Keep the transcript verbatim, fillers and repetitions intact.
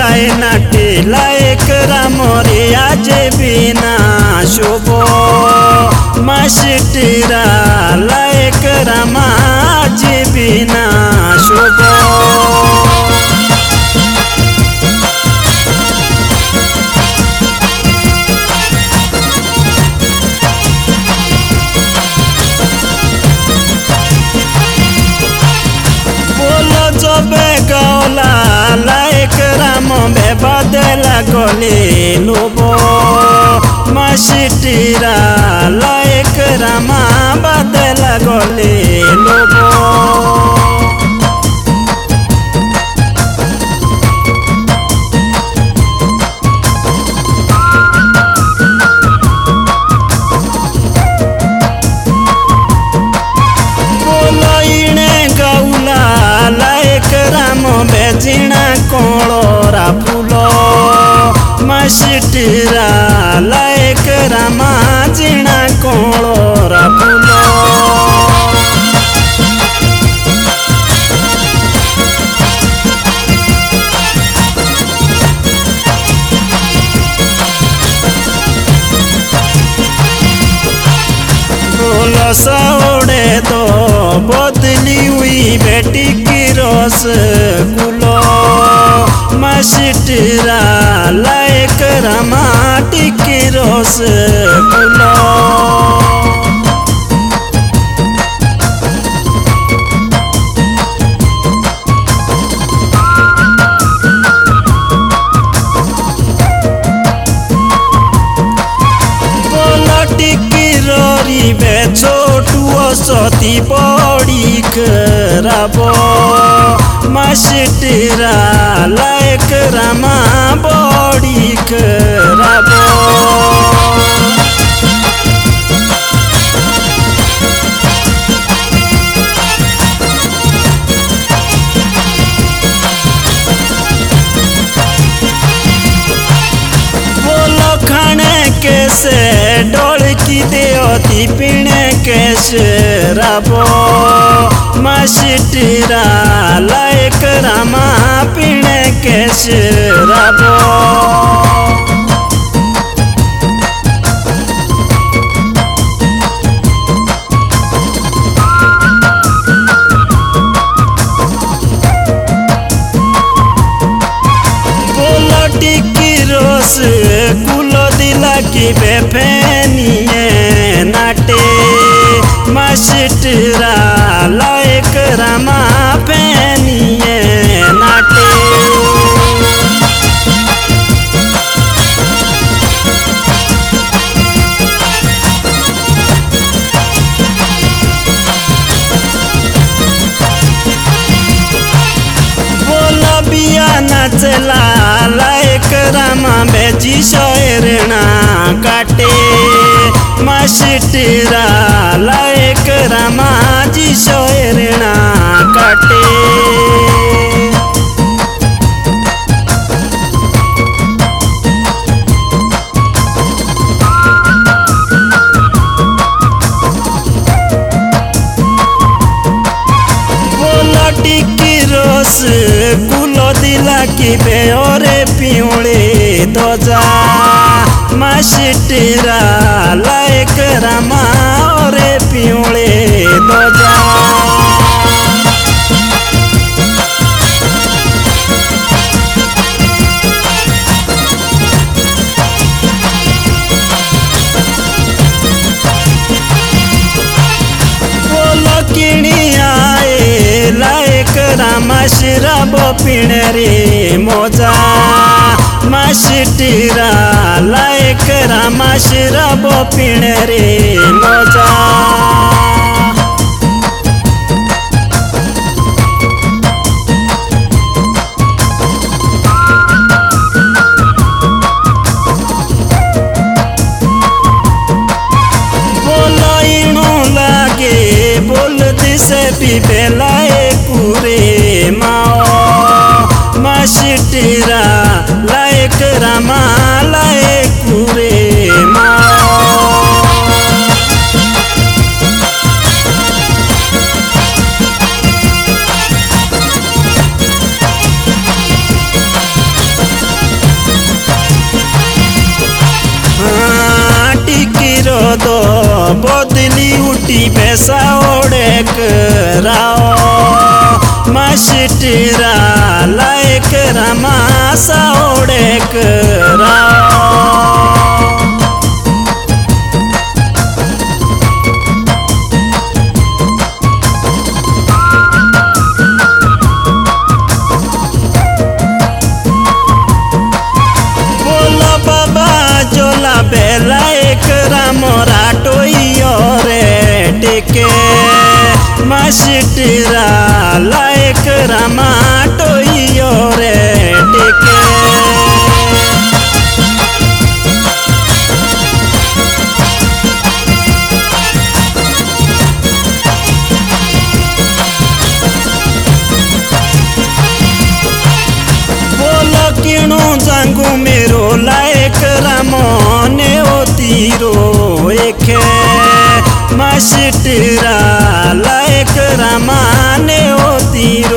गाय नाटे लायक रामोरे आज बिना शोभो माशिटिरा लायक रामा आज बिना शोभो बेगौला लायक राम बे बदला गले लोबो माशिटिरा लायक रामा बदला गले लोबो बेजिणा कोळोरा फूलो माशिटिरा लायक रामा जिणा कोळोरा फूलो बोलो सौड़े तो बदली हुई बेटी की रोस गुलो माशिटिरा लायक रामा टिकी रोस गुलो बे छोटू सती बड़ी कराबो माशिटिरा लायक रामा बड़ी कराबो खाने कैसे डोल की देती पीने कैसे राबो माशिटिरा लायक रामा पीने कैसे राबो कुलो दिला की बेफेनिए नाटे माशिटिरा लायक रामा फेनिए नाटे बोलो बिया नाचला लायक रामा बेजी शोरना काटे माशिटिरा लायक रामा जी शोरना काटे बोला टिकी रोस कुलो दिला की बेओरे पियोले दोजा माशिटिरा लायक रामा ओरे पियोले दोजा बोलो किणी आए लायक रामा शिराबो पीणे रे मोजा माशिटिरा लायक रामा शिराबो पीणे रे मोजा बोलो इणु लागे बोल दिसे पीपे लाए पूरे माओ माशिटिरा लायक रामा लाए पूरे माओ दो बदली उठी पैसा ओढ़े कराओ मास्टरा लायक रामासा ओढ़े कराओ। जोला बेला एक रामोरा टोइयो रे टेके मास्टरा लायक रामा टोइयो रे टेके। बोलो किणु जांगू मेरो लायक रामो ने ओ तीरो एखे मास्टरा लायक रामा ने ओ तीरो